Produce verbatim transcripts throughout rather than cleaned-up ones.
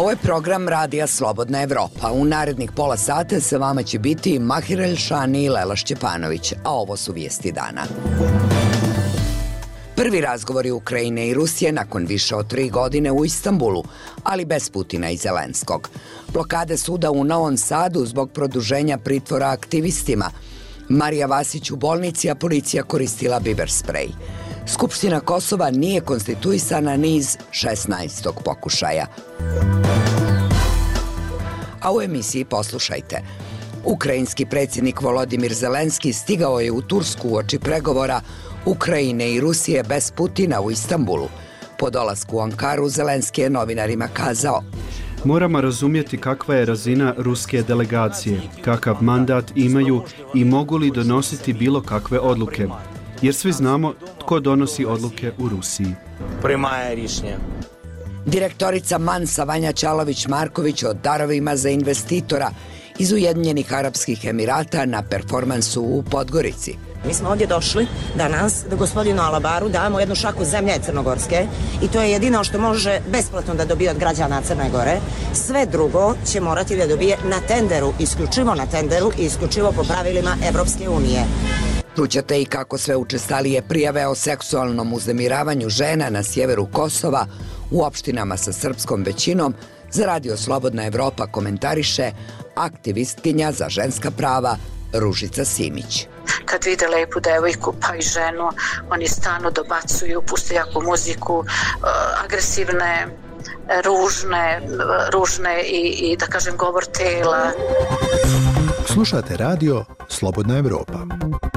Ovo je program Radija Slobodna Evropa. U narednih pola sata sa vama će biti Mahir Elšani i Lela Šćepanović, a ovo su vijesti dana. Prvi razgovori Ukrajine i Rusije nakon više od tri godine u Istanbulu, ali bez Putina i Zelenskog. Blokade suda u Novom Sadu zbog produženja pritvora aktivistima. Marija Vasić u bolnici, a policija koristila biber sprej. Skupština Kosova nije konstituisana ni iz šesnaestog pokušaja. A u emisiji poslušajte. Ukrajinski predsjednik Volodimir Zelenski stigao je u Tursku uoči pregovora Ukrajine i Rusije bez Putina u Istanbulu. Po dolasku u Ankaru Zelenski je novinarima kazao: Moramo razumjeti kakva je razina ruske delegacije, kakav mandat imaju i mogu li donositi bilo kakve odluke. Jer svi znamo tko donosi odluke u Rusiji. Primaje rješenje. Direktorica Mansa Vanja Čalović-Marković o darovima za investitora iz Ujedinjenih Arapskih Emirata na performansu u Podgorici. Mi smo ovdje došli danas da gospodinu Alabaru damo jednu šaku zemlje crnogorske i to je jedino što može besplatno da dobije od građana Crne Gore. Sve drugo će morati da dobije na tenderu, isključivo na tenderu i isključivo po pravilima Evropske unije. Čućete i kako sve učestalije prijave o seksualnom uznemiravanju žena na sjeveru Kosova u opštinama sa srpskom većinom za Radio Slobodna Evropa komentariše aktivistkinja za ženska prava Ružica Simić. Kad vide lepu devojku pa i ženu, oni stalno dobacuju, puste jaku muziku, agresivne, ružne, ružne i, i da kažem govor tela. Slušate Radio Slobodna Evropa.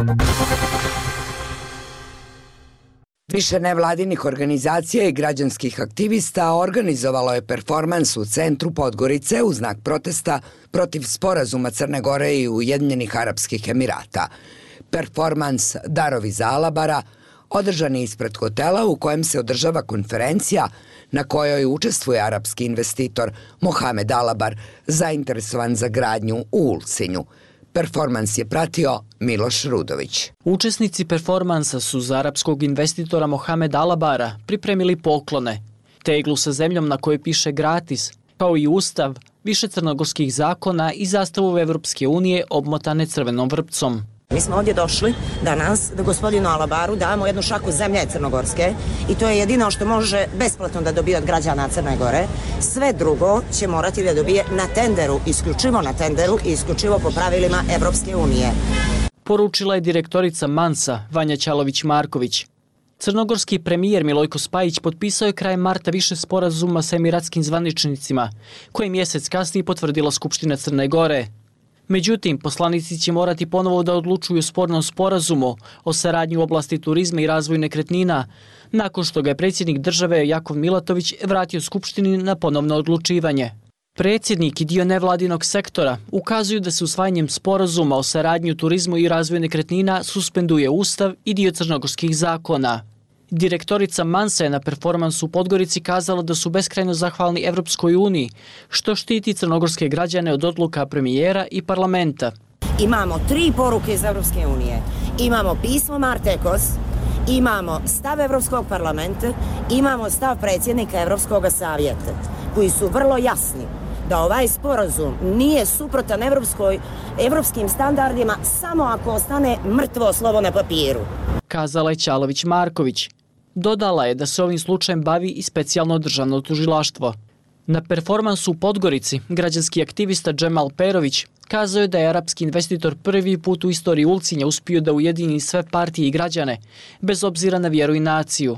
Više nevladinih organizacija i građanskih aktivista organizovalo je performans u centru Podgorice u znak protesta protiv sporazuma Crne Gore i Ujedinjenih Arapskih Emirata. Performans Darovi za Alabara održan je ispred hotela u kojem se održava konferencija na kojoj učestvuje arapski investitor Mohamed Alabar, zainteresovan za gradnju u Ulcinju. Performans je pratio Miloš Rudović. Učesnici performansa su za arapskog investitora Mohamed Alabara pripremili poklone, teglu sa zemljom na kojoj piše gratis, kao i ustav, više crnogorskih zakona i zastavu Evropske unije obmotane crvenom vrpcom. Mi smo ovdje došli danas da gospodinu Alabaru damo jednu šaku zemlje crnogorske i to je jedino što može besplatno da dobije od građana Crne Gore. Sve drugo će morati da dobije na tenderu, isključivo na tenderu i isključivo po pravilima Evropske unije. Poručila je direktorica Mansa Vanja Čalović-Marković. Crnogorski premijer Milojko Spajić potpisao je krajem marta više sporazuma sa emiratskim zvaničnicima, koji mjesec kasnije potvrdila Skupština Crne Gore. Međutim, poslanici će morati ponovo da odlučuju o spornom sporazumu o saradnji u oblasti turizma i razvoju nekretnina, nakon što ga je predsjednik države Jakov Milatović vratio Skupštini na ponovno odlučivanje. Predsjednik i dio nevladinog sektora ukazuju da se usvajanjem sporazuma o saradnji u turizmu i razvoju nekretnina suspenduje ustav i dio crnogorskih zakona. Direktorica Mansa je na performansu u Podgorici kazala da su beskrajno zahvalni Evropskoj uniji, što štiti crnogorske građane od odluka premijera i parlamenta. Imamo tri poruke iz Evropske unije. Imamo pismo Martekos, imamo stav Evropskog parlamenta, imamo stav predsjednika Evropskog savjeta, koji su vrlo jasni da ovaj sporazum nije suprotan evropskoj, evropskim standardima samo ako ostane mrtvo slovo na papiru. Kazala je Čalović-Marković. Dodala je da se ovim slučajem bavi i specijalno državno tužilaštvo. Na performansu u Podgorici građanski aktivista Džemal Perović kazao je da je arapski investitor prvi put u istoriji Ulcinja uspio da ujedini sve partije i građane, bez obzira na vjeru i naciju.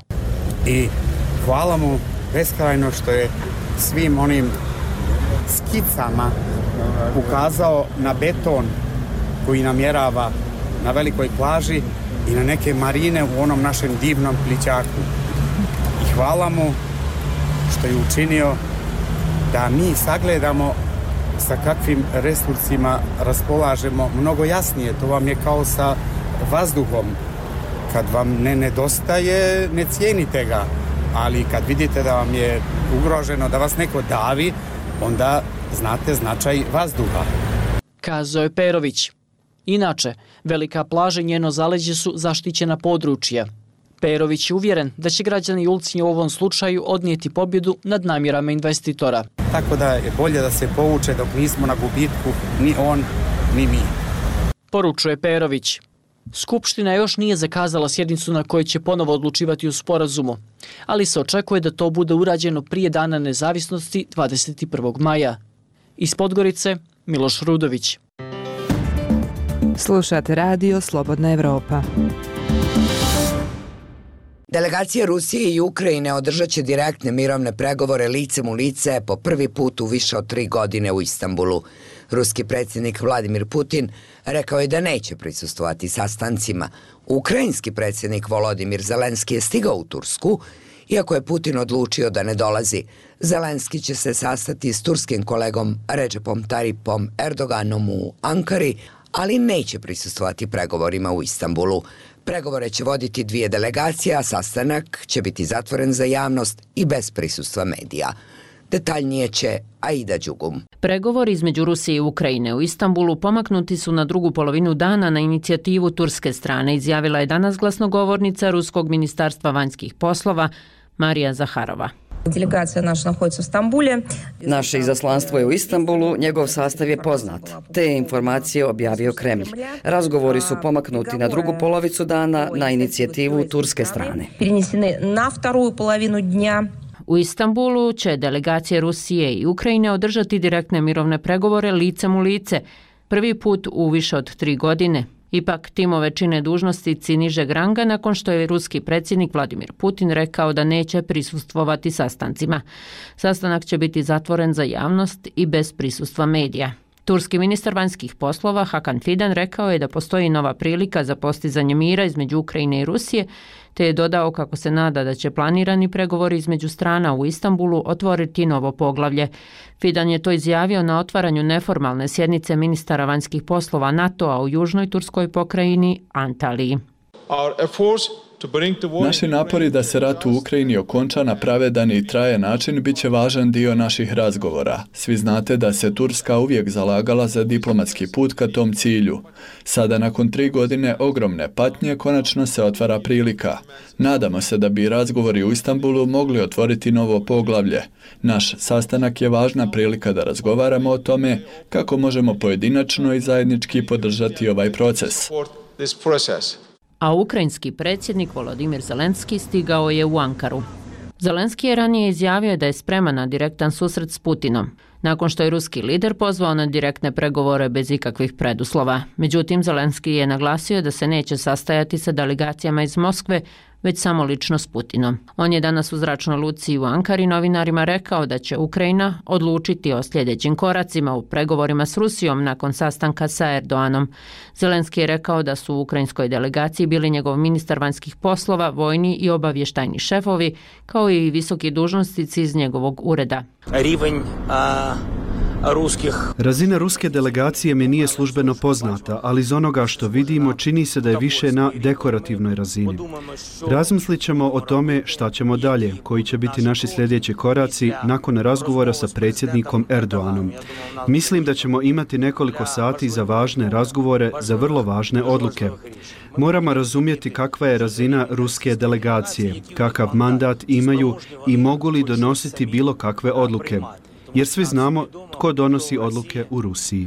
I hvala mu beskrajno što je svim onim skicama ukazao na beton koji namjerava na velikoj plaži i na neke marine u onom našem divnom plićaku. I hvala mu što je učinio da mi sagledamo sa kakvim resursima raspolažemo mnogo jasnije. To vam je kao sa vazduhom. Kad vam ne nedostaje, ne cijenite ga. Ali kad vidite da vam je ugroženo, da vas neko davi, onda znate značaj vazduha. Kazao je Perović. Inače, velika plaža i njeno zaleđe su zaštićena područja. Perović je uvjeren da će građani Ulcinja u ovom slučaju odnijeti pobjedu nad namjerama investitora. tako da je bolje da se povuče dok nismo na gubitku, ni on, ni mi. Poručuje Perović. Skupština još nije zakazala sjednicu na kojoj će ponovo odlučivati o sporazumu, ali se očekuje da to bude urađeno prije Dana nezavisnosti dvadeset prvog maja. Iz Podgorice, Miloš Rudović. Slušate radio Slobodna Evropa. Delegacije Rusije i Ukrajine održat će direktne mirovne pregovore licem u lice po prvi put u više od tri godine u Istanbulu. Ruski predsjednik Vladimir Putin rekao je da neće prisustvovati sastancima. Ukrajinski predsjednik Volodimir Zelenski je stigao u Tursku, iako je Putin odlučio da ne dolazi. Zelenski će se sastati s turskim kolegom Recepom Tayyipom Erdoganom u Ankari, ali neće prisustvovati pregovorima u Istanbulu. Pregovore će voditi dvije delegacije, a sastanak će biti zatvoren za javnost i bez prisustva medija. Detaljnije će Aida Đugum. Pregovori između Rusije i Ukrajine u Istanbulu pomaknuti su na drugu polovinu dana na inicijativu turske strane, izjavila je danas glasnogovornica Ruskog ministarstva vanjskih poslova Marija Zaharova. Delegacija naša naходится u Stambulje. Naše izaslanstvo je u Istanbulu, njegov sastav je poznat. Te informacije objavio Kremlj. Razgovori su pomaknuti na drugu polovicu dana na inicijativu turske strane. Перенесены на вторую половину дня. U Istanbulu će delegacije Rusije i Ukrajine održati direktne mirovne pregovore licem u lice, prvi put u više od tri godine. Ipak timove čine dužnosnici nižeg ranga nakon što je ruski predsjednik Vladimir Putin rekao da neće prisustvovati sastancima. Sastanak će biti zatvoren za javnost i bez prisustva medija. Turski ministar vanjskih poslova Hakan Fidan rekao je da postoji nova prilika za postizanje mira između Ukrajine i Rusije, te je dodao kako se nada da će planirani pregovori između strana u Istanbulu otvoriti novo poglavlje. Fidan je to izjavio na otvaranju neformalne sjednice ministara vanjskih poslova NATO-a u južnoj turskoj pokrajini Antaliji. Naši napori da se rat u Ukrajini okonča na pravedan i trajan način bit će važan dio naših razgovora. Svi znate da se Turska uvijek zalagala za diplomatski put ka tom cilju. Sada, nakon tri godine ogromne patnje, konačno se otvara prilika. Nadamo se da bi razgovori u Istanbulu mogli otvoriti novo poglavlje. Naš sastanak je važna prilika da razgovaramo o tome kako možemo pojedinačno i zajednički podržati ovaj proces. A ukrajinski predsjednik Volodimir Zelenski stigao je u Ankaru. Zelenski je ranije izjavio da je spreman na direktan susret s Putinom, nakon što je ruski lider pozvao na direktne pregovore bez ikakvih preduslova. Međutim, Zelenski je naglasio da se neće sastajati sa delegacijama iz Moskve, već samo lično s Putinom. On je danas u zračnoj luci u Ankari novinarima rekao da će Ukrajina odlučiti o sljedećim koracima u pregovorima s Rusijom nakon sastanka sa Erdoganom. Zelenski je rekao da su u ukrajinskoj delegaciji bili njegov ministar vanjskih poslova, vojni i obavještajni šefovi, kao i visoki dužnosnici iz njegovog ureda. Razina ruske delegacije mi nije službeno poznata, ali iz onoga što vidimo čini se da je više na dekorativnoj razini. Razmislit ćemo o tome šta ćemo dalje, koji će biti naši sljedeći koraci nakon razgovora sa predsjednikom Erdoganom. Mislim da ćemo imati nekoliko sati za važne razgovore, za vrlo važne odluke. Moramo razumjeti kakva je razina ruske delegacije, kakav mandat imaju i mogu li donositi bilo kakve odluke. Jer svi znamo tko donosi odluke u Rusiji.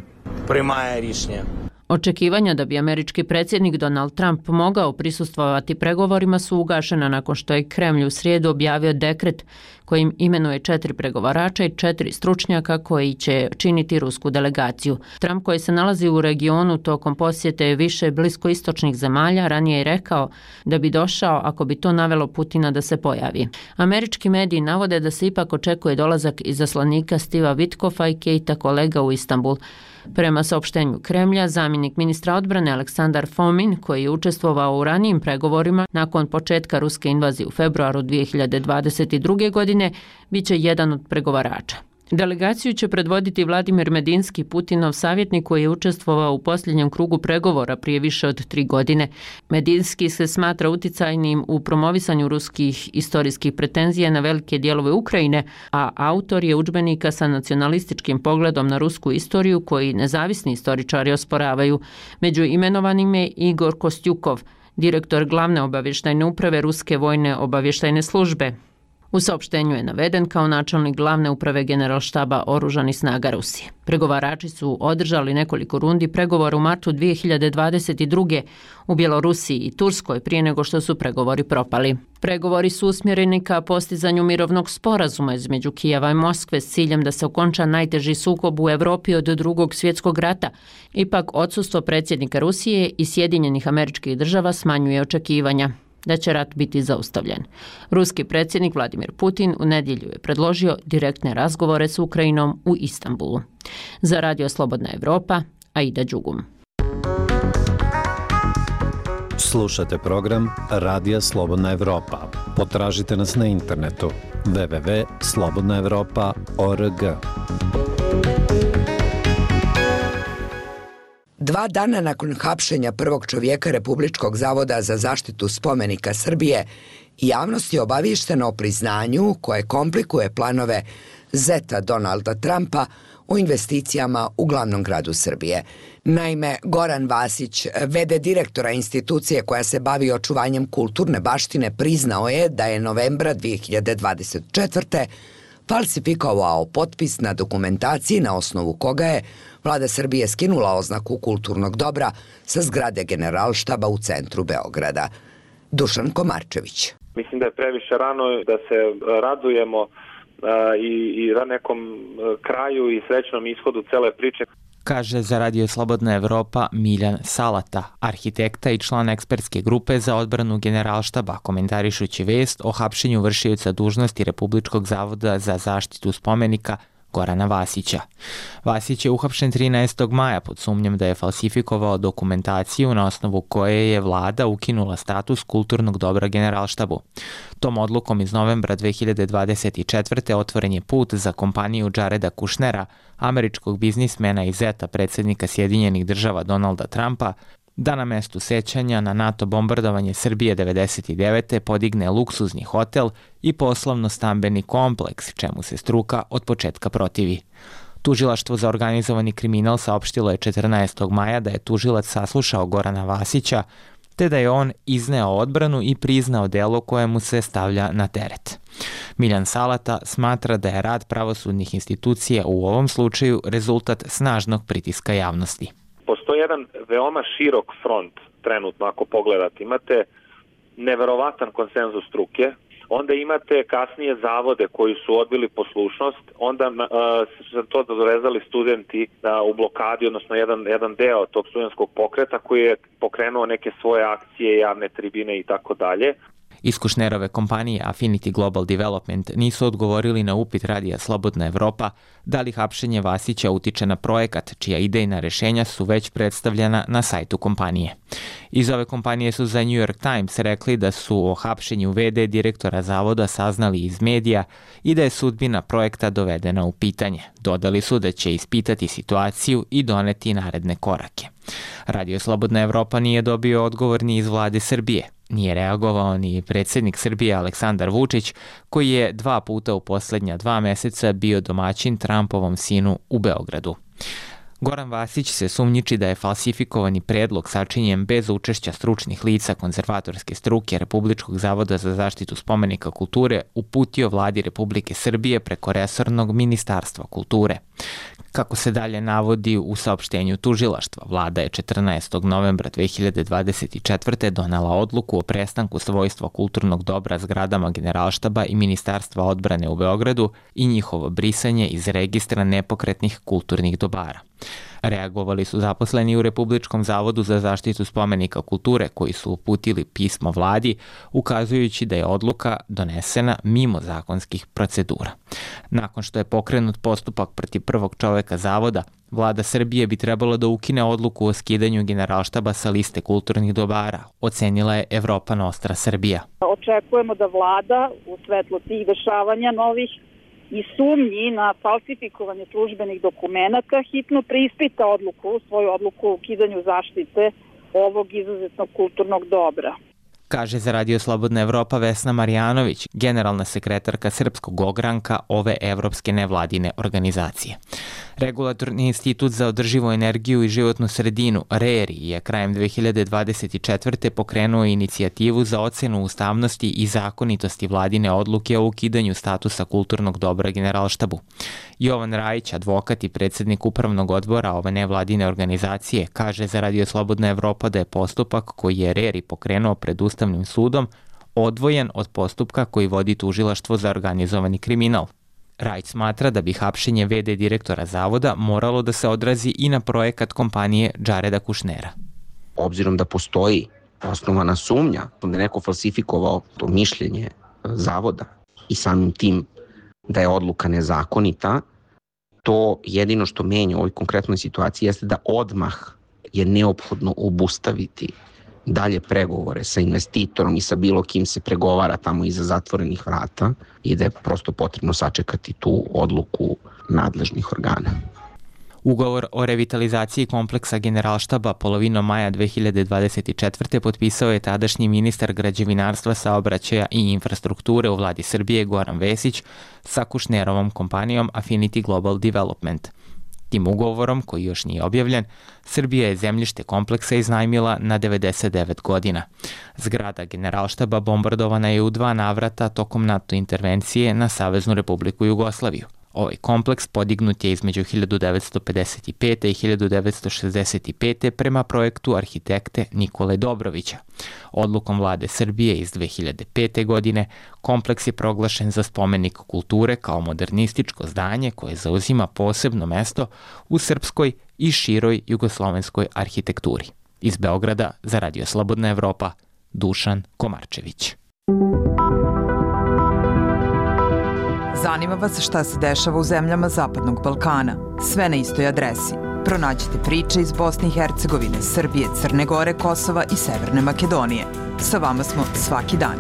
Očekivanja da bi američki predsjednik Donald Trump mogao prisustvovati pregovorima su ugašena nakon što je Kremlj u srijedu objavio dekret kojim imenuje četiri pregovarača i četiri stručnjaka koji će činiti rusku delegaciju. Trump, koji se nalazi u regionu tokom posjete više bliskoistočnih zemalja, ranije je rekao da bi došao ako bi to navelo Putina da se pojavi. Američki mediji navode da se ipak očekuje dolazak izaslanika Steva Witkoffa i Kejta Kolega u Istanbul. Prema saopštenju Kremlja, zamjenik ministra odbrane Aleksandar Fomin, koji je učestvovao u ranijim pregovorima nakon početka ruske invazije u februaru dvije hiljade dvadeset druge. godine, bit će jedan od pregovarača. Delegaciju će predvoditi Vladimir Medinski, Putinov savjetnik koji je učestvovao u posljednjem krugu pregovora prije više od tri godine. Medinski se smatra uticajnim u promovisanju ruskih istorijskih pretenzija na velike dijelove Ukrajine, a autor je udžbenika sa nacionalističkim pogledom na rusku istoriju koji nezavisni istoričari osporavaju. Među imenovanim je Igor Kostjukov, direktor glavne obavještajne uprave Ruske vojne obavještajne službe. U saopštenju je naveden kao načelnik glavne uprave Generalštaba oružanih snaga Rusije. Pregovarači su održali nekoliko rundi pregovora u martu dvije hiljade dvadeset druge u Bjelorusiji i Turskoj prije nego što su pregovori propali. Pregovori su usmjereni ka postizanju mirovnog sporazuma između Kijeva i Moskve s ciljem da se okonča najteži sukob u Evropi od drugog svjetskog rata. Ipak odsustvo predsjednika Rusije i Sjedinjenih Američkih Država smanjuje očekivanja da će rat biti zaustavljen. Ruski predsjednik Vladimir Putin u nedjelju je predložio direktne razgovore s Ukrajinom u Istanbulu. Za Radio Slobodna Evropa, Aida Đugum. Slušate program Radija Slobodna Evropa. Potražite nas na internetu w w w dot slobodna evropa dot org. Dva dana nakon hapšenja prvog čovjeka Republičkog zavoda za zaštitu spomenika Srbije, javnost je obavještena o priznanju koje komplikuje planove zeta Donalda Trumpa o investicijama u glavnom gradu Srbije. Naime, Goran Vasić, v d direktora institucije koja se bavi očuvanjem kulturne baštine, priznao je da je novembra dvije hiljade dvadeset četvrte falsifikovao potpis na dokumentaciji na osnovu koga je Vlada Srbije skinula oznaku kulturnog dobra sa zgrade Generalštaba u centru Beograda. Dušan Komarčević. Mislim da je previše rano da se radujemo uh, i, i nekom kraju i srećnom ishodu cele priče. Kaže za Radio Slobodna Evropa Miljan Salata, arhitekta i član ekspertske grupe za odbranu Generalštaba, komentarišući vest o hapšenju vršioca dužnosti Republičkog zavoda za zaštitu spomenika Gorana Vasića. Vasić je uhapšen trinaestog maja pod sumnjom da je falsifikovao dokumentaciju na osnovu koje je vlada ukinula status kulturnog dobra Generalštabu. Tom odlukom iz novembra dvije hiljade dvadeset četvrte otvoren je put za kompaniju Jareda Kushnera, američkog biznismena i zeta predsjednika Sjedinjenih Država Donalda Trumpa, da na mestu sećanja na NATO bombardovanje Srbije devedeset devete podigne luksuzni hotel i poslovno-stambeni kompleks, čemu se struka od početka protivi. Tužilaštvo za organizovani kriminal saopštilo je četrnaestog maja da je tužilac saslušao Gorana Vasića, te da je on izneo odbranu i priznao delo koje mu se stavlja na teret. Miljan Salata smatra da je rad pravosudnih institucija u ovom slučaju rezultat snažnog pritiska javnosti. Postoji jedan veoma širok front trenutno, ako pogledate. Imate neverovatan konsenzus struke, onda imate kasnije zavode koji su odbili poslušnost, onda uh, su to dovezali studenti uh, u blokadi, odnosno jedan, jedan deo tog studentskog pokreta koji je pokrenuo neke svoje akcije, javne tribine i tako dalje. Iz Kushnerove kompanije Affinity Global Development nisu odgovorili na upit Radija Slobodna Evropa da li hapšenje Vasića utiče na projekat, čija idejna rešenja su već predstavljena na sajtu kompanije. Iz ove kompanije su za New York Times rekli da su o hapšenju v d direktora zavoda saznali iz medija i da je sudbina projekta dovedena u pitanje. Dodali su da će ispitati situaciju i doneti naredne korake. Radio Slobodna Evropa nije dobio odgovor ni iz vlade Srbije. Nije reagovao ni predsjednik Srbije Aleksandar Vučić, koji je dva puta u posljednja dva mjeseca bio domaćin Trumpovom sinu u Beogradu. Goran Vasić se sumnjiči da je falsifikovani predlog sačinjen bez učešća stručnih lica konzervatorske struke Republičkog zavoda za zaštitu spomenika kulture uputio vladi Republike Srbije preko resornog ministarstva kulture. Kako se dalje navodi u saopštenju tužilaštva, vlada je četrnaestog novembra dvije hiljade dvadeset četvrte donela odluku o prestanku svojstva kulturnog dobra zgradama Generalštaba i Ministarstva odbrane u Beogradu i njihovo brisanje iz registra nepokretnih kulturnih dobara. Reagovali su zaposleni u Republičkom zavodu za zaštitu spomenika kulture koji su uputili pismo vladi ukazujući da je odluka donesena mimo zakonskih procedura. Nakon što je pokrenut postupak protiv prvog čoveka zavoda, vlada Srbije bi trebalo da ukine odluku o skidanju Generalštaba sa liste kulturnih dobara, ocenila je Evropa Nostra Srbija. Očekujemo da vlada u svetlu tih dešavanja novih i sumnji na falsifikovanje službenih dokumenata hitno preispita odluku, svoju odluku o ukidanju zaštite ovog izuzetnog kulturnog dobra. Kaže za Radio Slobodna Evropa Vesna Marjanović, generalna sekretarka Srpskog ogranka ove evropske nevladine organizacije. Regulatorni institut za održivu energiju i životnu sredinu, R E R I, je krajem dve hiljade dvadeset četvrte. pokrenuo inicijativu za ocenu ustavnosti i zakonitosti vladine odluke o ukidanju statusa kulturnog dobra Generalštabu. Jovan Rajić, advokat i predsjednik upravnog odbora ove nevladine organizacije, kaže za Radio Slobodna Evropa da je postupak koji je R E R I pokrenuo pred Ustavnim sudom odvojen od postupka koji vodi tužilaštvo za organizovani kriminal. Rajić smatra da bi hapšenje ve de direktora zavoda moralo da se odrazi i na projekat kompanije Jareda Kušnera. Obzirom da postoji osnovana sumnja da je neko falsifikovao to mišljenje zavoda i samim tim da je odluka nezakonita, to jedino što menja u ovoj konkretnoj situaciji jeste da odmah je neophodno obustaviti dalje pregovore sa investitorom i sa bilo kim se pregovara tamo iza zatvorenih vrata i da je prosto potrebno sačekati tu odluku nadležnih organa. Ugovor o revitalizaciji kompleksa Generalštaba polovinom maja dve hiljade dvadeset četvrte. potpisao je tadašnji ministar građevinarstva, saobraćaja i infrastrukture u vladi Srbije Goran Vesić sa Kušnerovom kompanijom Affinity Global Development. Tim ugovorom, koji još nije objavljen, Srbija je zemljište kompleksa iznajmila na devedeset devet godina. Zgrada Generalštaba bombardovana je u dva navrata tokom NATO intervencije na Saveznu Republiku Jugoslaviju. Ovaj kompleks podignut je između hiljadu devetsto pedeset pete. i hiljadu devetsto šezdeset pete. prema projektu arhitekte Nikole Dobrovića. Odlukom vlade Srbije iz dve hiljade pete. godine kompleks je proglašen za spomenik kulture kao modernističko zdanje koje zauzima posebno mesto u srpskoj i široj jugoslovenskoj arhitekturi. Iz Beograda za Radio Slobodna Evropa, Dušan Komarčević. Zanima vas šta se dešava u zemljama Zapadnog Balkana? Sve na istoj adresi. Pronađite priče iz Bosne i Hercegovine, Srbije, Crne Gore, Kosova i Severne Makedonije. Sa vama smo svaki dan.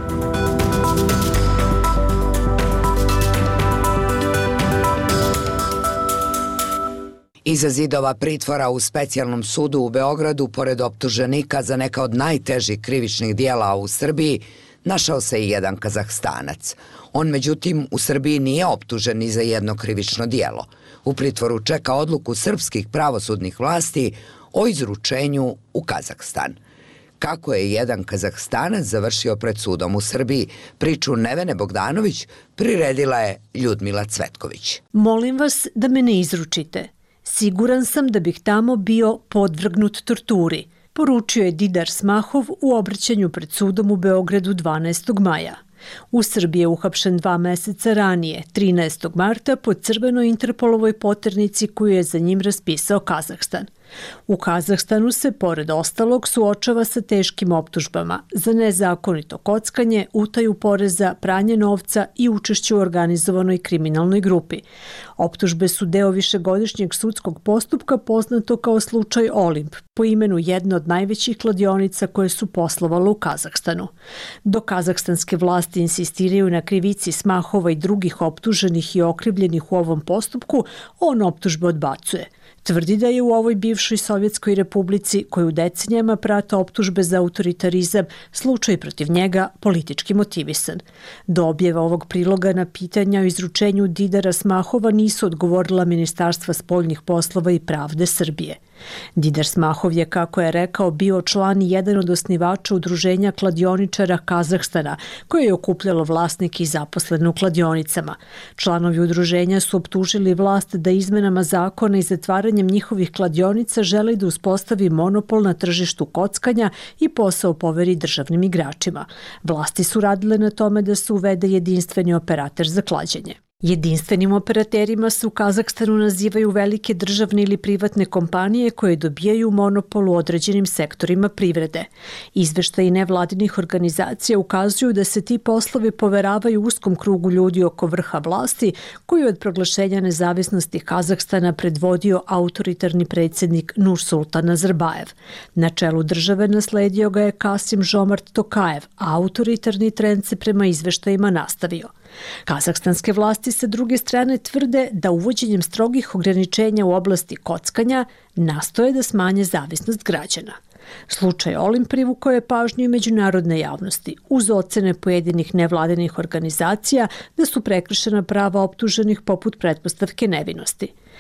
Iza zidova pritvora u specijalnom sudu u Beogradu, pored optuženika za neka od najtežih krivičnih dijela u Srbiji, našao se i jedan Kazahstanac. On, međutim, u Srbiji nije optužen ni za jedno krivično dijelo. U pritvoru čeka odluku srpskih pravosudnih vlasti o izručenju u Kazahstan. Kako je jedan Kazahstanac završio pred sudom u Srbiji, priču Nevene Bogdanović priredila je Ljudmila Cvetković. Molim vas da me ne izručite. Siguran sam da bih tamo bio podvrgnut torturi, poručio je Didar Smahov u obraćanju pred sudom u Beogradu dvanaestog maja. U Srbiji je uhapšen dva meseca ranije, trinaestog marta, po crvenoj Interpolovoj poternici koju je za njim raspisao Kazahstan. U Kazahstanu se, pored ostalog, suočava sa teškim optužbama za nezakonito kockanje, utaju poreza, pranje novca i učešće u organizovanoj kriminalnoj grupi. Optužbe su deo višegodišnjeg sudskog postupka poznato kao slučaj Olimp, po imenu jedne od najvećih kladionica koje su poslovale u Kazahstanu. Dok kazahstanske vlasti insistiraju na krivici Smahova i drugih optuženih i okrivljenih u ovom postupku, on optužbe odbacuje. Tvrdi da je u ovoj bivšoj Sovjetskoj republici, koju decenijama prate optužbe za autoritarizam, slučaj protiv njega politički motivisan. Do objava ovog priloga na pitanja o izručenju Didara Smahova nisu odgovorila Ministarstva spoljnih poslova i pravde Srbije. Didar Smahov je, kako je rekao, bio član i jedan od osnivača udruženja kladioničara Kazahstana, koje je okupljalo vlasnike i zaposlene u kladionicama. Članovi udruženja su optužili vlast da izmenama zakona i zatvaranjem njihovih kladionica želi da uspostavi monopol na tržištu kockanja i posao poveri državnim igračima. Vlasti su radile na tome da se uvede jedinstveni operater za klađenje. Jedinstvenim operaterima se u Kazahstanu nazivaju velike državne ili privatne kompanije koje dobijaju monopol u određenim sektorima privrede. Izveštaji nevladinih organizacija ukazuju da se ti poslovi poveravaju uskom krugu ljudi oko vrha vlasti, koji od proglašenja nezavisnosti Kazahstana predvodio autoritarni predsjednik Nursultan Nazarbajev. Na čelu države nasledio ga je Kasim Žomart Tokajev, a autoritarni trend se prema izveštajima nastavio. Kazahstanske vlasti sa druge strane tvrde da uvođenjem strogih ograničenja u oblasti kockanja nastoje da smanje zavisnost građana. Slučaj Olimp privukao je pažnju i međunarodne javnosti, uz ocene pojedinih nevladinih organizacija da su prekršena prava optuženih poput pretpostavke nevinosti.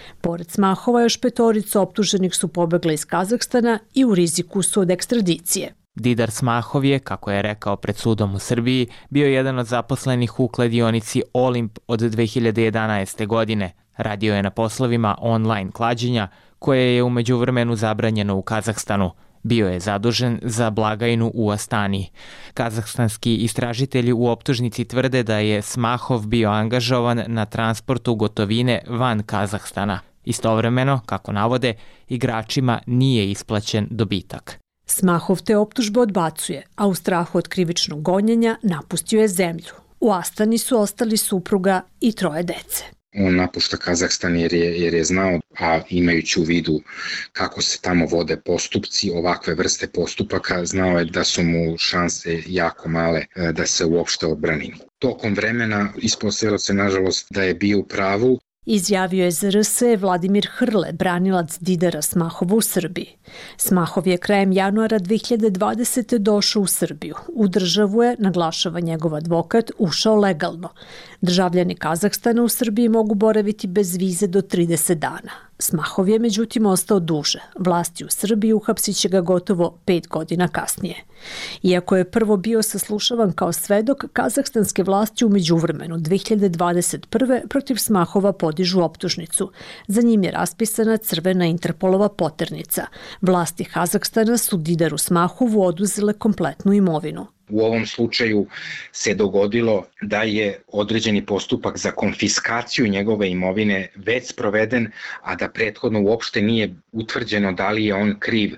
Pored Smahova, još petorica optuženih su pobegla iz Kazahstana i u riziku su od ekstradicije. Didar Smahov je, kako je rekao pred sudom u Srbiji, bio jedan od zaposlenih u kladionici Olimp od dve hiljade jedanaeste. godine. Radio je na poslovima online klađenja, koje je u međuvremenu zabranjeno u Kazahstanu. Bio je zadužen za blagajnu u Astani. Kazahstanski istražitelji u optužnici tvrde da je Smahov bio angažovan na transportu gotovine van Kazahstana. Istovremeno, kako navode, igračima nije isplaćen dobitak. Smahov te optužbe odbacuje, a u strahu od krivičnog gonjenja napustio je zemlju. U Astani su ostali supruga i troje dece. On napušta Kazahstan jer je, jer je znao, a imajući u vidu kako se tamo vode postupci, ovakve vrste postupaka, znao je da su mu šanse jako male da se uopšte odbrani. Tokom vremena ispostavilo se nažalost da je bio u pravu. Izjavio je za R S Vladimir Hrle, branilac Didara Smahova u Srbiji. Smahov je krajem januara dve hiljade dvadesete. došao u Srbiju. U državu je, naglašava njegov advokat, ušao legalno. Državljani Kazahstana u Srbiji mogu boraviti bez vize do trideset dana. Smahov je međutim ostao duže. Vlasti u Srbiji uhapsit će ga gotovo pet godina kasnije. Iako je prvo bio saslušavan kao svedok, kazahstanske vlasti u međuvremenu dve hiljade dvadeset prve. protiv Smahova podižu optužnicu. Za njim je raspisana crvena Interpolova poternica. Vlasti Kazahstana su Didaru Smahovu oduzele kompletnu imovinu. U ovom slučaju se dogodilo da je određeni postupak za konfiskaciju njegove imovine već sproveden, a da prethodno uopšte nije utvrđeno da li je on kriv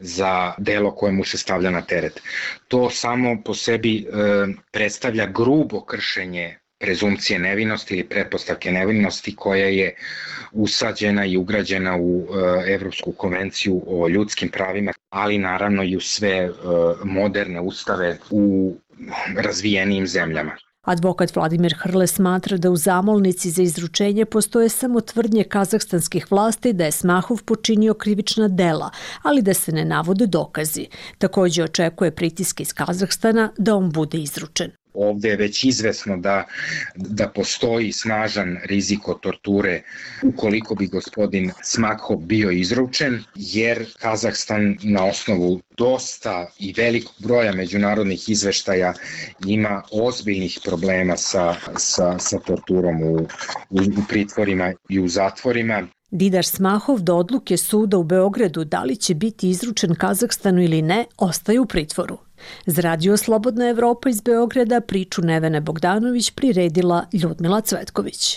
za delo koje mu se stavlja na teret. To samo po sebi e, predstavlja grubo kršenje prezumcije nevinosti ili pretpostavke nevinosti koja je usađena i ugrađena u Evropsku konvenciju o ljudskim pravima, ali naravno i u sve moderne ustave u razvijenijim zemljama. Advokat Vladimir Hrle smatra da u zamolnici za izručenje postoje samo tvrdnje kazahstanskih vlasti da je Smahov počinio krivična dela, ali da se ne navode dokazi. Također očekuje pritiske iz Kazahstana da on bude izručen. Ovde je već izvesno da, da postoji snažan rizik od torture ukoliko bi gospodin Smahov bio izručen, jer Kazahstan na osnovu dosta i velikog broja međunarodnih izveštaja ima ozbiljnih problema sa, sa, sa torturom u, u, u pritvorima i u zatvorima. Didar Smahov do odluke suda u Beogradu da li će biti izručen Kazahstanu ili ne, ostaje u pritvoru. Za Radio Slobodna Evropa iz Beograda priču Nevene Bogdanović priredila Ljudmila Cvetković.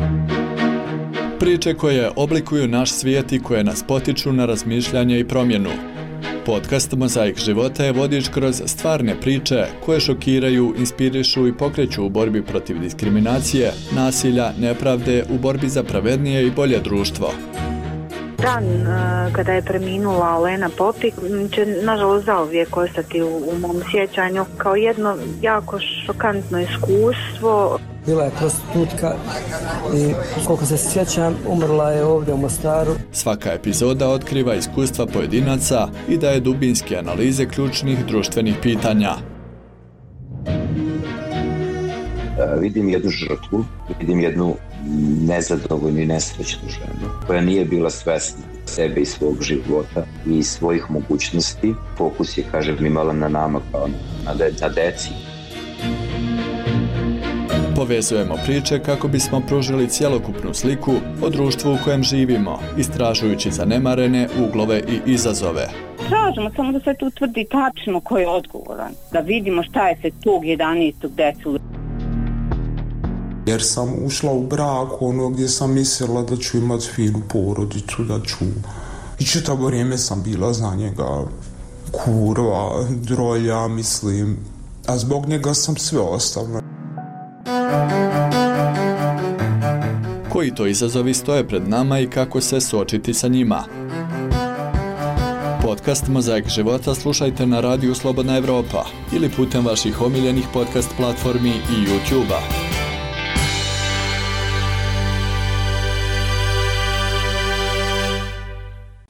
Priče koje oblikuju naš svijet i koje nas potiču na razmišljanje i promjenu. Podcast Mozaik života je vodič kroz stvarne priče koje šokiraju, inspirišu i pokreću u borbi protiv diskriminacije, nasilja, nepravde, u borbi za pravednije i bolje društvo. Dan uh, kada je preminula Olena Popik će nažalost zauvijek ostati u, u mom sjećanju kao jedno jako šokantno iskustvo. Bila je prostitutka i koliko se sjećam umrla je ovdje u Mostaru. Svaka epizoda otkriva iskustva pojedinaca i daje dubinske analize ključnih društvenih pitanja. Uh, vidim jednu žrtvu, vidim jednu nezadovoljnu i nesrećnu ženu koja nije bila svesna sebe i svog života i svojih mogućnosti. Fokus je, kažem, imala na nama kao na, de, na deci. Povezujemo priče kako bismo pružili cjelokupnu sliku o društvu u kojem živimo, istražujući zanemarene uglove i izazove. Tražimo samo da se tu utvrdi tačno ko je odgovoran, da vidimo šta je se tog jedanaestog desilo. Jer sam ušla u brak ono gdje sam mislila da ću imati finu porodicu, da ću... I čitavo vrijeme sam bila za njega kurva, drolja, mislim. A zbog njega sam sve ostavila. Koji to izazovi stoje pred nama i kako se suočiti sa njima? Podcast Mozaik života slušajte na radiju Slobodna Evropa ili putem vaših omiljenih podcast platformi i YouTube-a.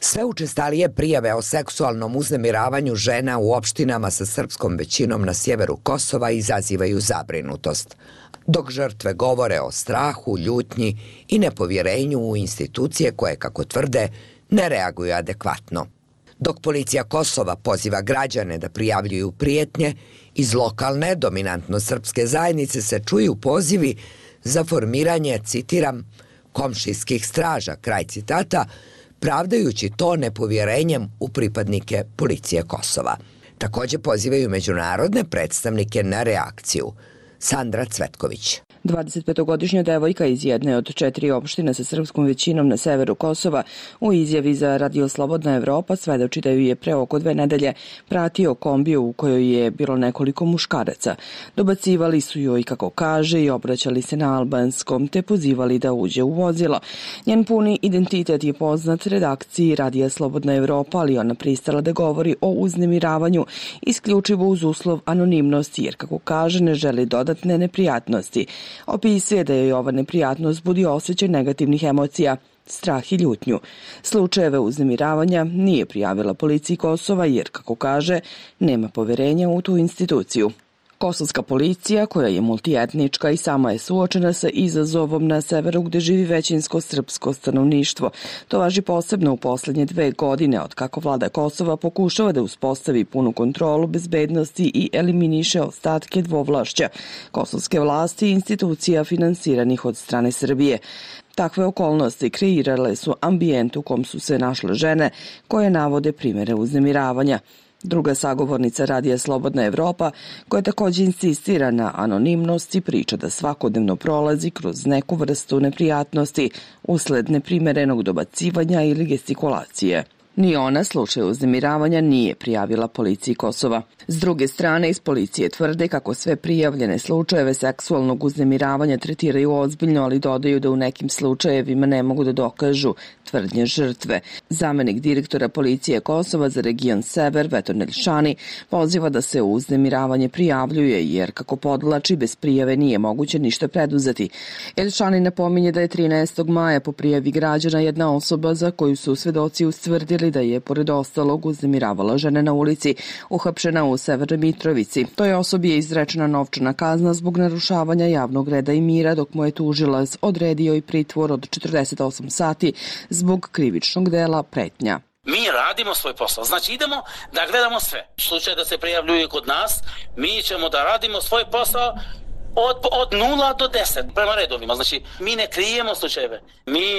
Sve učestalije prijave o seksualnom uznemiravanju žena u opštinama sa srpskom većinom na sjeveru Kosova izazivaju zabrinutost, dok žrtve govore o strahu, ljutnji i nepovjerenju u institucije koje, kako tvrde, ne reaguju adekvatno. Dok policija Kosova poziva građane da prijavljuju prijetnje, iz lokalne, dominantno srpske zajednice se čuju pozivi za formiranje, citiram, komšijskih straža, kraj citata, pravdajući to nepovjerenjem u pripadnike policije Kosova. Također pozivaju međunarodne predstavnike na reakciju. Sandra Cvetković. dvadesetpetogodišnja devojka iz jedne od četiri opštine sa srpskom većinom na severu Kosova u izjavi za Radio Slobodna Evropa svedoči da ju je pre oko dve nedelje pratio kombiju u kojoj je bilo nekoliko muškaraca. Dobacivali su joj, kako kaže, i obraćali se na albanskom, te pozivali da uđe u vozilo. Njen puni identitet je poznat redakciji Radija Slobodna Evropa, ali ona pristala da govori o uznemiravanju isključivo uz uslov anonimnosti, jer, kako kaže, ne želi dodatne neprijatnosti. Opisuje da joj ova neprijatnost budi osjećaj negativnih emocija, strah i ljutnju. Slučajeve uznemiravanja nije prijavila policiji Kosova jer, kako kaže, nema poverenja u tu instituciju. Kosovska policija, koja je multietnička i sama je suočena sa izazovom na severu gde živi većinsko srpsko stanovništvo. To važi posebno u posljednje dve godine od kako vlada Kosova pokušava da uspostavi punu kontrolu bezbednosti i eliminiše ostatke dvovlašća kosovske vlasti i institucija finansiranih od strane Srbije. Takve okolnosti kreirale su ambijent u kom su se našle žene koje navode primjere uznemiravanja. Druga sagovornica Radija Slobodna Evropa, koja također insistira na anonimnosti, priča da svakodnevno prolazi kroz neku vrstu neprijatnosti usled neprimerenog dobacivanja ili gestikulacije. Ni ona slučaj uznemiravanja nije prijavila policiji Kosova. S druge strane, iz policije tvrde kako sve prijavljene slučajeve seksualnog uznemiravanja tretiraju ozbiljno, ali dodaju da u nekim slučajevima ne mogu da dokažu tvrdnje žrtve. Zamenik direktora policije Kosova za region Sever, Veton Elšani, poziva da se uznemiravanje prijavljuje, jer, kako podlači, bez prijave nije moguće ništa preduzeti. Elšani napominje da je trinaestog maja po prijavi građana jedna osoba za koju su svedoci ustvrdili da je, pored ostalog, uznemiravala žene na ulici, uhapšena u Severnoj Mitrovici. Toj osobi je izrečena novčana kazna zbog narušavanja javnog reda i mira, dok mu je tužilac odredio i pritvor od četrdeset osam sati zbog krivičnog dela pretnja. Mi radimo svoj posao, znači idemo da gledamo sve. U slučaju da se prijavljuje kod nas, mi ćemo da radimo svoj posao od, od nula do deset prema redovima. Znači, mi ne krijemo slučajeve. Mi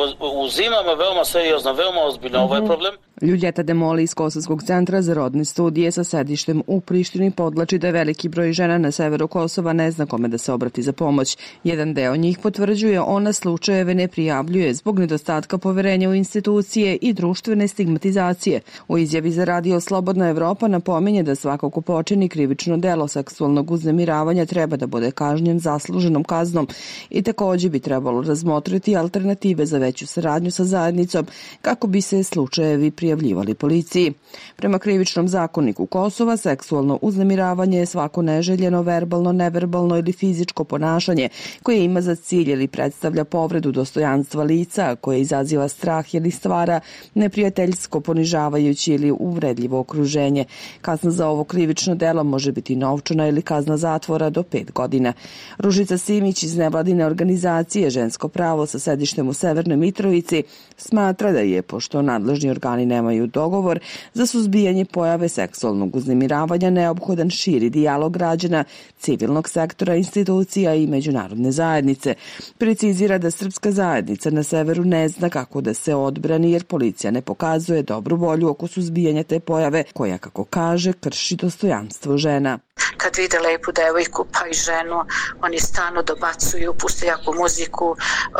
uzimamo veoma seriozno, veoma ozbiljno ovaj problem. Ljuljeta Demoli iz Kosovskog centra za rodne studije sa sedištem u Prištini podlači da veliki broj žena na severu Kosova ne zna kome da se obrati za pomoć. Jedan deo njih potvrđuje ona slučajeve ne prijavljuje zbog nedostatka poverenja u institucije i društvene stigmatizacije. U izjavi za Radio Slobodna Evropa napominje da svako ko počini krivično delo seksualnog uznemiravanja treba da bude kažnjen zasluženom kaznom i također bi trebalo razmotriti alternative za veću saradnju sa zajednicom kako bi se slučajevi prijavljivali policiji. Prema krivičnom zakoniku Kosova, seksualno uznemiravanje je svako neželjeno, verbalno, neverbalno ili fizičko ponašanje koje ima za cilj ili predstavlja povredu dostojanstva lica, koje izaziva strah ili stvara neprijateljsko, ponižavajući ili uvredljivo okruženje. Kazna za ovo krivično delo može biti novčana ili kazna zatvora do pet godina. Ružica Simić iz nevladine organizacije Žensko pravo sa sedištem u Severnoj Mitrovici smatra da je, pošto nadležni organi nemaju dogovor za suzbijanje pojave seksualnog uznemiravanja, neophodan širi dijalog građana, civilnog sektora, institucija i međunarodne zajednice. Precizira da srpska zajednica na severu ne zna kako da se odbrani jer policija ne pokazuje dobru volju oko suzbijanja te pojave koja, kako kaže, krši dostojanstvo žena. Kad vide lepu devojku pa i ženu, oni stalno dobacuju, puste jaku muziku,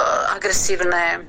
agresivne,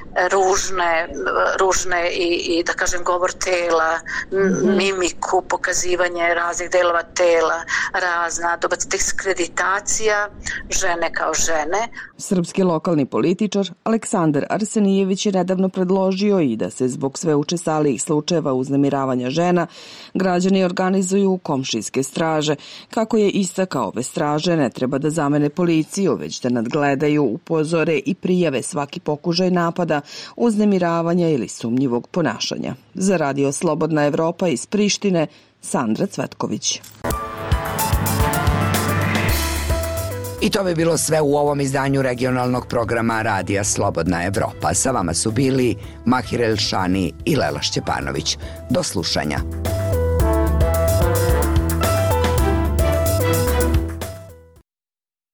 ružne, ružne i, i da kažem govor tela, mm-hmm. mimiku, pokazivanje raznih delova tela, razna diskreditacija žene kao žene. Srpski lokalni političar Aleksandar Arsenijević je nedavno predložio i da se zbog sve učestalijih slučajeva uznemiravanja žena građani organizuju komšijske straže. Kako je istakao, ove straže ne treba da zamene policiju, već da nadgledaju, upozore i prijave svaki pokušaj napada uznemiravanja ili sumnjivog ponašanja. Za Radio Slobodna Evropa iz Prištine, Sandra Cvetković. I to bi bilo sve u ovom izdanju regionalnog programa Radija Slobodna Evropa. Sa vama su bili Mahir Elšani i Lela Šćepanović. Do slušanja.